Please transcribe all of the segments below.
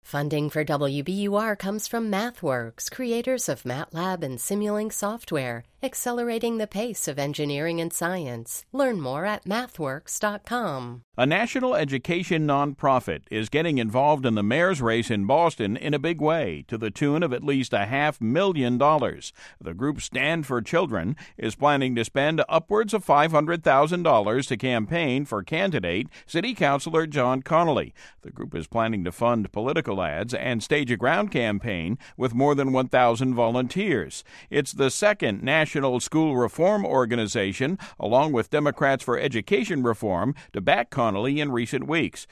Funding for WBUR comes from MathWorks, creators of MATLAB and Simulink software, accelerating the pace of engineering and science. Learn more at mathworks.com. A national education nonprofit is getting involved in the mayor's race in Boston in a big way, to the tune of at least $500,000. The group Stand for Children is planning to spend upwards of $500,000 to campaign for candidate City Councilor John Connolly. The group is planning to fund political ads and stage a ground campaign with more than 1,000 volunteers. It's the second national school reform organization, along with Democrats for Education Reform, to back Connolly in recent weeks.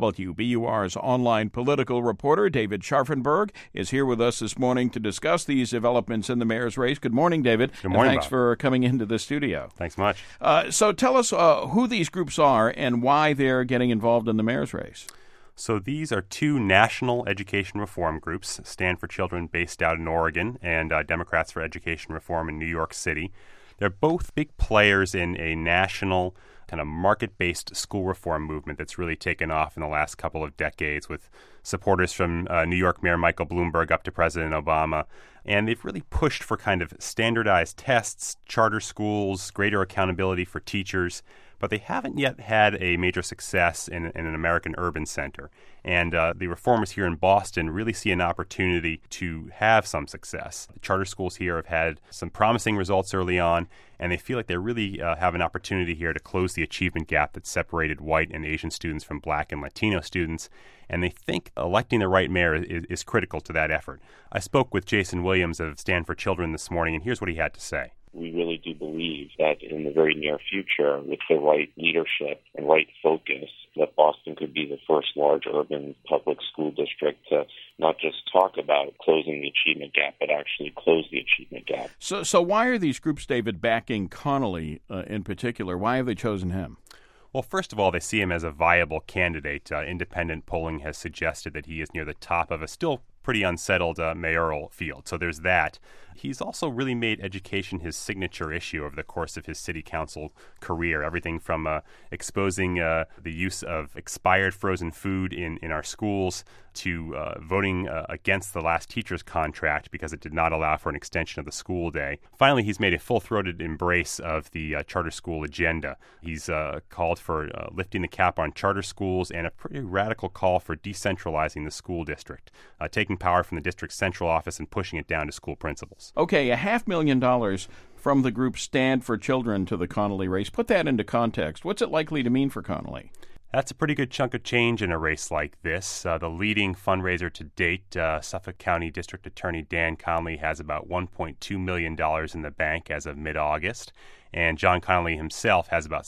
WBUR's online political reporter David Scharfenberg is here with us this morning to discuss these developments in the mayor's race. Good morning, David. Good morning, Thanks Bob. for coming into the studio. Thanks much. So tell us who these groups are and why they're getting involved in the mayor's race. So these are two national education reform groups, Stand for Children based out in Oregon and Democrats for Education Reform in New York City. They're both big players in a national kind of market-based school reform movement that's really taken off in the last couple of decades, with supporters from New York Mayor Michael Bloomberg up to President Obama. And they've really pushed for kind of standardized tests, charter schools, greater accountability for teachers, but they haven't yet had a major success in an American urban center. And the reformers here in Boston really see an opportunity to have some success. The charter schools here have had some promising results early on, and they feel like they really have an opportunity here to close the achievement gap that separated white and Asian students from Black and Latino students. And they think electing the right mayor is critical to that effort. I spoke with Jason Williams of Stand for Children this morning, and here's what he had to say. We really do believe that in the very near future, with the right leadership and right focus, that Boston could be the first large urban public school district to not just talk about closing the achievement gap, but actually close the achievement gap. So why are these groups, David, backing Connolly in particular? Why have they chosen him? Well, first of all, they see him as a viable candidate. Independent polling has suggested that he is near the top of a still pretty unsettled mayoral field. So there's that. He's also really made education his signature issue over the course of his city council career. Everything from exposing the use of expired frozen food in our schools to voting against the last teacher's contract because it did not allow for an extension of the school day. Finally, he's made a full-throated embrace of the charter school agenda. He's called for lifting the cap on charter schools and a pretty radical call for decentralizing the school district, taking power from the district's central office and pushing it down to school principals. Okay, $500,000 from the group Stand for Children to the Connolly race. Put that into context. What's it likely to mean for Connolly? That's a pretty good chunk of change in a race like this. The leading fundraiser to date, Suffolk County District Attorney Dan Connolly, has about $1.2 million in the bank as of mid-August, and John Connolly himself has about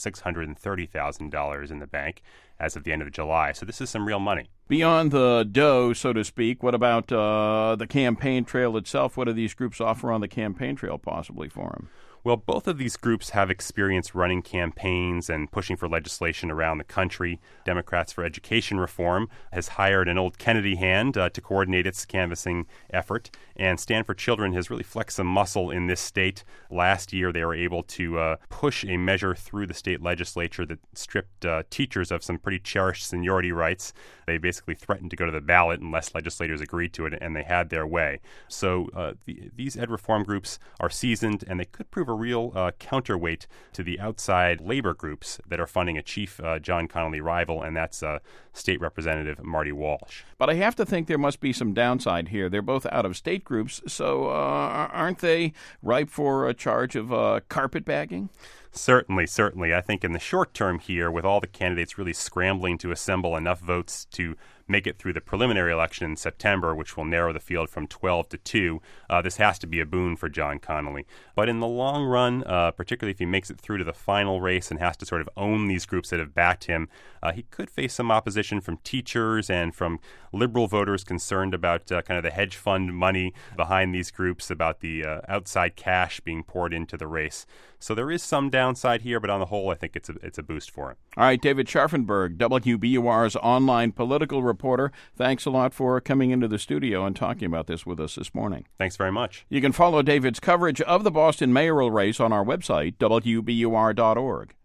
$630,000 in the bank as of the end of July. So this is some real money. Beyond the dough, so to speak, what about the campaign trail itself? What do these groups offer on the campaign trail possibly for them? Well, both of these groups have experience running campaigns and pushing for legislation around the country. Democrats for Education Reform has hired an old Kennedy hand to coordinate its canvassing effort, and Stand for Children has really flexed some muscle in this state. Last year, they were able to push a measure through the state legislature that stripped teachers of some pretty cherished seniority rights. They basically threatened to go to the ballot unless legislators agreed to it, and they had their way. So these ed reform groups are seasoned, and they could prove a real counterweight to the outside labor groups that are funding a chief John Connolly rival, and that's State Representative Marty Walsh. But I have to think there must be some downside here. They're both out-of-state groups, so aren't they ripe for a charge of carpetbagging? Certainly. I think in the short term here, with all the candidates really scrambling to assemble enough votes to make it through the preliminary election in September, which will narrow the field from 12 to 2, this has to be a boon for John Connolly. But in the long run, particularly if he makes it through to the final race and has to sort of own these groups that have backed him, he could face some opposition from teachers and from liberal voters concerned about kind of the hedge fund money behind these groups, about the outside cash being poured into the race. So there is some downside here, but on the whole, I think it's a boost for him. All right, David Scharfenberg, WBUR's online political reporter. Thanks a lot for coming into the studio and talking about this with us this morning. Thanks very much. You can follow David's coverage of the Boston mayoral race on our website, WBUR.org.